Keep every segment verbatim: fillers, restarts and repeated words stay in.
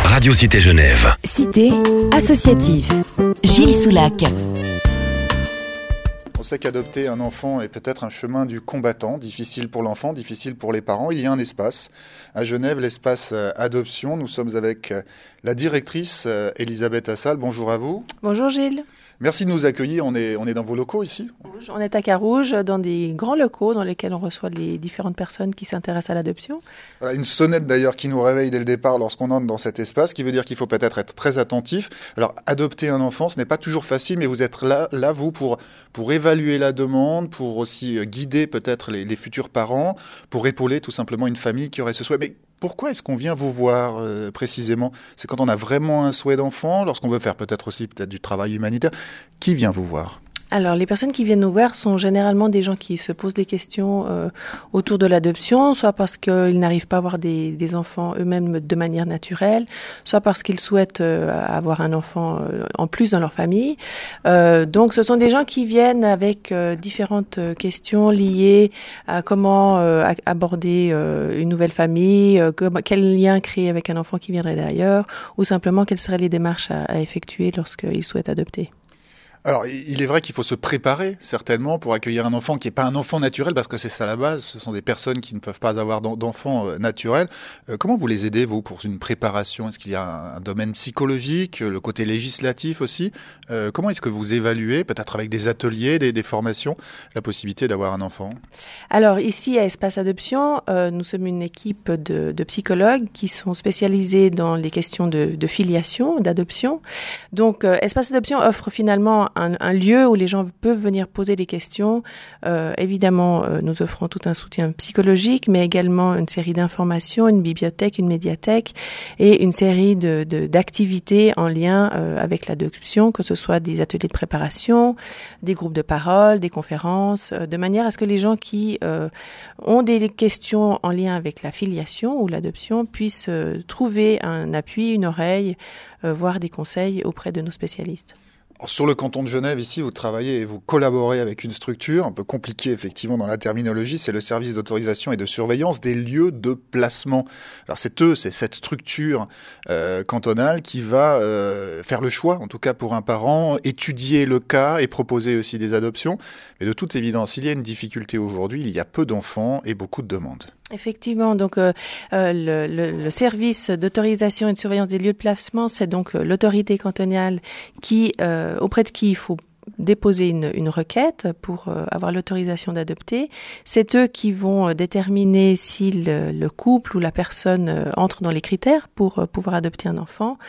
Radio Cité Genève. Cité associative. Gilles Soulac. On sait qu'adopter un enfant est peut-être un chemin du combattant, difficile pour l'enfant, difficile pour les parents. Il y a un espace à Genève, l'espace adoption. Nous sommes avec la directrice Elisabeth Assal. Bonjour à vous. Bonjour Gilles. Merci de nous accueillir. On est, on est dans vos locaux ici. On est à Carouge, dans des grands locaux dans lesquels on reçoit les différentes personnes qui s'intéressent à l'adoption. Voilà, une sonnette d'ailleurs qui nous réveille dès le départ lorsqu'on entre dans cet espace, qui veut dire qu'il faut peut-être être très attentif. Alors, adopter un enfant, ce n'est pas toujours facile, mais vous êtes là, là vous, pour, pour évaluer la demande, pour aussi guider peut-être les, les futurs parents, pour épauler tout simplement une famille qui aurait ce souhait. Mais pourquoi est-ce qu'on vient vous voir euh, précisément ? C'est quand on a vraiment un souhait d'enfant, lorsqu'on veut faire peut-être aussi peut-être du travail humanitaire. Qui vient vous voir ? Alors, les personnes qui viennent nous voir sont généralement des gens qui se posent des questions euh, autour de l'adoption, soit parce qu'ils n'arrivent pas à avoir des, des enfants eux-mêmes de manière naturelle, soit parce qu'ils souhaitent euh, avoir un enfant euh, en plus dans leur famille. Euh, donc, ce sont des gens qui viennent avec euh, différentes questions liées à comment euh, aborder euh, une nouvelle famille, euh, comme, quel lien créer avec un enfant qui viendrait d'ailleurs, ou simplement quelles seraient les démarches à, à effectuer lorsqu'ils souhaitent adopter. Alors, il est vrai qu'il faut se préparer, certainement, pour accueillir un enfant qui n'est pas un enfant naturel, parce que c'est ça la base. Ce sont des personnes qui ne peuvent pas avoir d'enfants naturels. Euh, comment vous les aidez, vous, pour une préparation ? Est-ce qu'il y a un, un domaine psychologique, le côté législatif aussi ? euh, Comment est-ce que vous évaluez, peut-être avec des ateliers, des, des formations, la possibilité d'avoir un enfant ? Alors, ici, à Espace Adoption, euh, nous sommes une équipe de, de psychologues qui sont spécialisés dans les questions de, de filiation, d'adoption. Donc, euh, Espace Adoption offre finalement Un, un lieu où les gens peuvent venir poser des questions. Euh, évidemment, euh, nous offrons tout un soutien psychologique, mais également une série d'informations, une bibliothèque, une médiathèque et une série de, de, d'activités en lien euh, avec l'adoption, que ce soit des ateliers de préparation, des groupes de parole, des conférences, euh, de manière à ce que les gens qui euh, ont des questions en lien avec la filiation ou l'adoption puissent euh, trouver un appui, une oreille, euh, voire des conseils auprès de nos spécialistes. Sur le canton de Genève, ici, vous travaillez et vous collaborez avec une structure un peu compliquée, effectivement, dans la terminologie. C'est le service d'autorisation et de surveillance des lieux de placement. Alors, c'est eux, c'est cette structure euh, cantonale qui va euh, faire le choix, en tout cas pour un parent, étudier le cas et proposer aussi des adoptions. Mais de toute évidence, il y a une difficulté aujourd'hui. Il y a peu d'enfants et beaucoup de demandes. Effectivement, donc euh, euh, le, le, le service d'autorisation et de surveillance des lieux de placement, c'est donc euh, l'autorité cantonale qui, euh, auprès de qui il faut déposer une, une requête pour euh, avoir l'autorisation d'adopter. C'est eux qui vont euh, déterminer si le, le couple ou la personne euh, entre dans les critères pour euh, pouvoir adopter un enfant.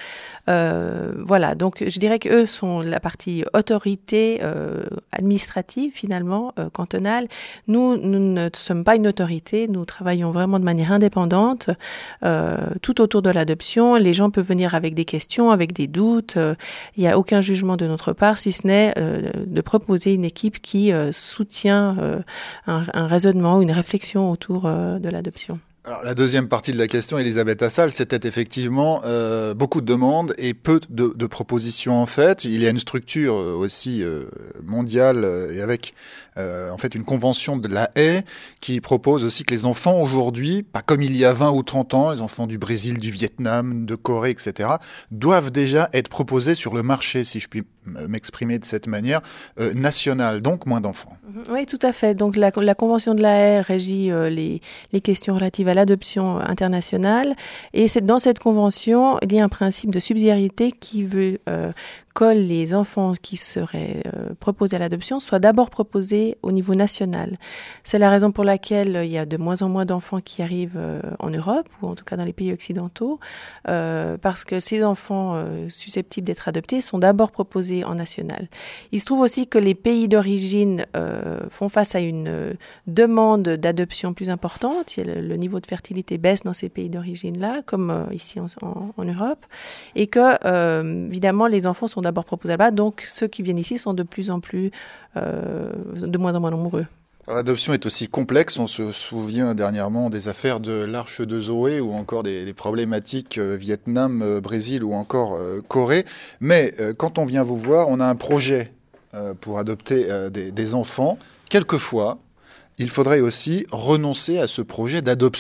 Euh, voilà, donc je dirais qu'eux sont la partie autorité euh, administrative finalement, euh, cantonale. Nous, nous ne sommes pas une autorité, nous travaillons vraiment de manière indépendante euh, tout autour de l'adoption. Les gens peuvent venir avec des questions, avec des doutes. Euh, il n'y a aucun jugement de notre part, si ce n'est euh, de proposer une équipe qui euh, soutient euh, un, un raisonnement, une réflexion autour euh, de l'adoption. Alors, la deuxième partie de la question, Elisabeth Assal, c'était effectivement euh, beaucoup de demandes et peu de, de propositions en fait. Il y a une structure aussi euh, mondiale euh, et avec euh, en fait une convention de la Haye qui propose aussi que les enfants aujourd'hui, pas comme il y a vingt ou trente ans, les enfants du Brésil, du Vietnam, de Corée, et cetera, doivent déjà être proposés sur le marché, si je puis m'exprimer de cette manière, euh, nationale, donc moins d'enfants. Oui, tout à fait. Donc la, la convention de la Haye régit euh, les, les questions relatives à l'adoption internationale et c'est, dans cette convention, il y a un principe de subsidiarité qui veut euh, que les enfants qui seraient euh, proposés à l'adoption soient d'abord proposés au niveau national. C'est la raison pour laquelle euh, il y a de moins en moins d'enfants qui arrivent euh, en Europe, ou en tout cas dans les pays occidentaux, euh, parce que ces enfants euh, susceptibles d'être adoptés sont d'abord proposés en national. Il se trouve aussi que les pays d'origine euh, font face à une euh, demande d'adoption plus importante. Le, le niveau de fertilité baisse dans ces pays d'origine-là, comme euh, ici en, en, en Europe, et que, euh, évidemment, les enfants sont d'abord proposés là-bas, donc ceux qui viennent ici sont de plus en plus, euh, de moins en moins nombreux. L'adoption est aussi complexe. On se souvient dernièrement des affaires de l'Arche de Zoé ou encore des, des problématiques euh, Vietnam, euh, Brésil ou encore euh, Corée. Mais euh, quand on vient vous voir, on a un projet euh, pour adopter euh, des, des enfants. Quelquefois, il faudrait aussi renoncer à ce projet d'adoption.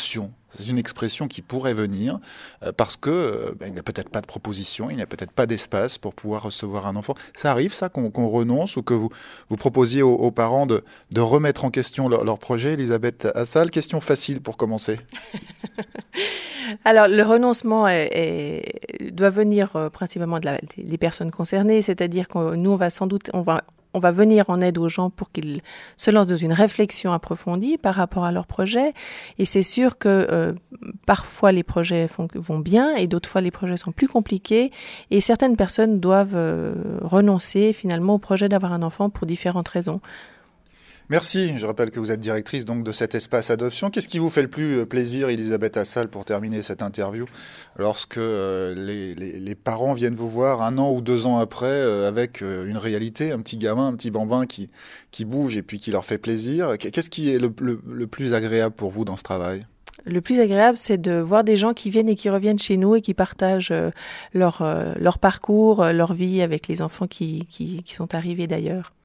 C'est une expression qui pourrait venir euh, parce que euh, ben, il n'y a peut-être pas de proposition, il n'y a peut-être pas d'espace pour pouvoir recevoir un enfant. Ça arrive, ça, qu'on, qu'on renonce ou que vous, vous proposiez aux, aux parents de, de remettre en question leur, leur projet. Elisabeth Assal, question facile pour commencer. Alors, le renoncement est, est, doit venir euh, principalement de la, des personnes concernées, c'est-à-dire que nous, on va sans doute, on va, on va venir en aide aux gens pour qu'ils se lancent dans une réflexion approfondie par rapport à leur projet. Et c'est sûr que euh, parfois les projets font, vont bien et d'autres fois les projets sont plus compliqués. Et certaines personnes doivent euh, renoncer finalement au projet d'avoir un enfant pour différentes raisons. Merci. Je rappelle que vous êtes directrice donc de cet espace adoption. Qu'est-ce qui vous fait le plus plaisir, Elisabeth Assal, pour terminer cette interview, lorsque euh, les, les, les parents viennent vous voir un an ou deux ans après euh, avec euh, une réalité, un petit gamin, un petit bambin qui, qui bouge et puis qui leur fait plaisir. Qu'est-ce qui est le, le, le plus agréable pour vous dans ce travail ? Le plus agréable, c'est de voir des gens qui viennent et qui reviennent chez nous et qui partagent euh, leur, euh, leur parcours, leur vie avec les enfants qui, qui, qui sont arrivés d'ailleurs.